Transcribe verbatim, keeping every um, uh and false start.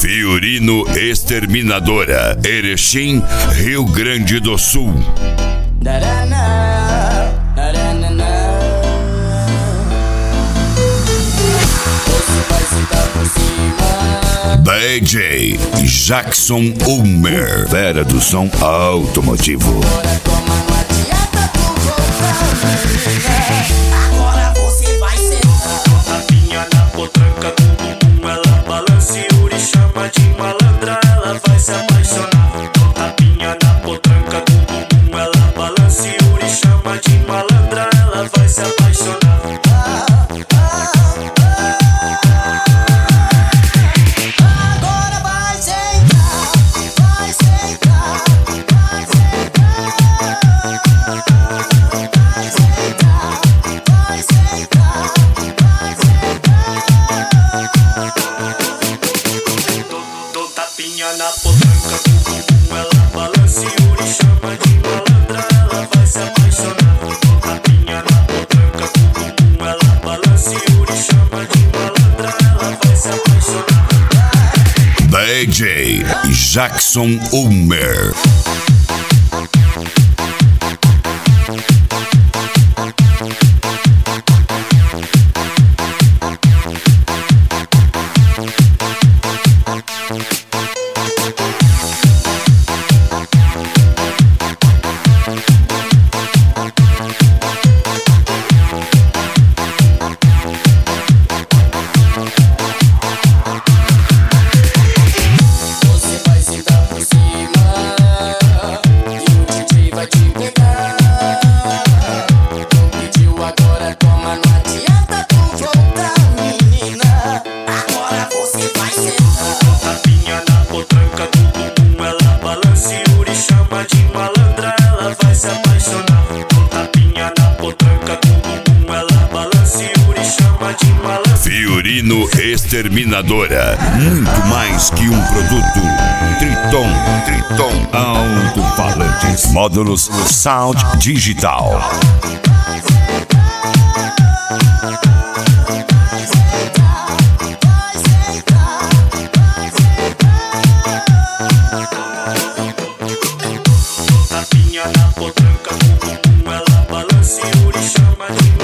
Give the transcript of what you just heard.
Fiorino Exterminadora, Erechim, Rio Grande do Sul. D J Jackson Ulmer, fera do som automotivo. Agora você vai sentar. Tapinha na potranca do bumbum, ela balança e Yuri chama de malandra, ela vai se apaixonar. Tapinha na potranca do bumbum, ela balança e Yuri chama de malandra, ela vai se apaixonar. Agora vai sentar, vai sentar, vai sentar. Tapinha na potranca do bumbum, ela balança e Yuri chama de malandra, ela vai se apaixonar. Tapinha na potranca do bumbum, ela balança e Yuri chama de malandra, ela vai se apaixonar. D J Jackson Ulmer. Fiorino Exterminadora, muito mais que um produto. Triton, Triton, alto-falantes, módulos Sound Digital. Tapinha na potranca do bumbum, ela balança e Yuri chama de